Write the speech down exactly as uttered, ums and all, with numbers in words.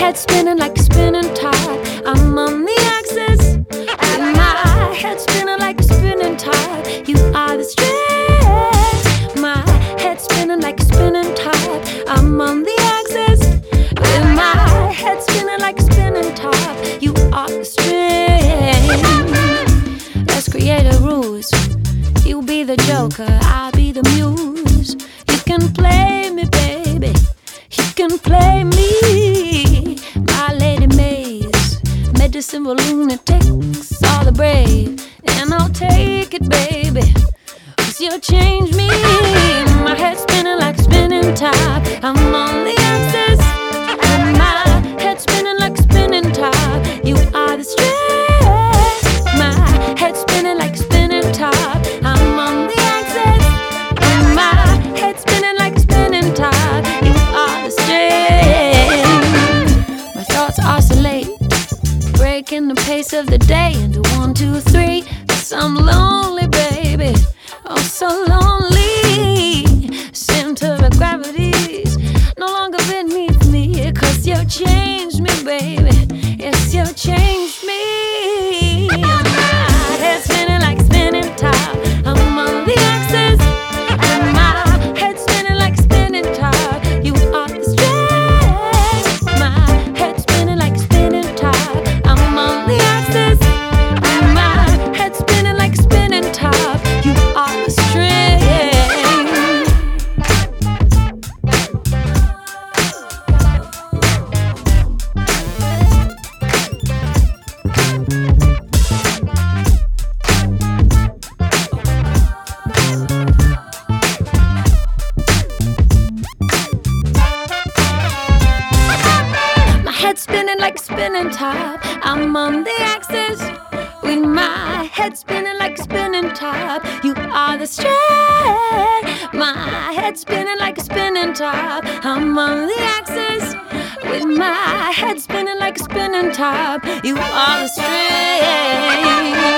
head spinning like a spinning top. I'm on the axis with my head spinning like a spinning top. You are the stress. My head spinning like a spinning top. I'm on the axis with my head spinning like a spinning top. You are the stress. Let's create a ruse. You be the joker, I'll be the muse. You can play me, baby. You can play me. My lady maze, medicine for lunatics, all the brave. And I'll take it, baby, 'cause you'll change me. My head spinning like a spinning top. I'm on the axis, and my head spinning like a spinning top. You are the stress. My head spinning like a spinning top. I'm on the axis, and my head spinning like a spinning top. You are the stress. My thoughts oscillate, breaking the pace of the day into one, two, three. 'Cause I'm lonely, baby, oh so lonely. Center of gravity's no longer beneath me. 'Cause you changed me, baby. Yes, you changed me. My head spinning like a spinning top. I'm on the axis, and my head spinning like a spinning top. You are the stress. My head spinning like a spinning top. I'm on the axis, and my head spinning like a spinning top. You are the stress. My head spinning like a spinning top. I'm on the axis with my head spinning like a spinning top. You are the stress. My head spinning like a spinning top. I'm on the axis with my head spinning like a spinning top. You are the stress.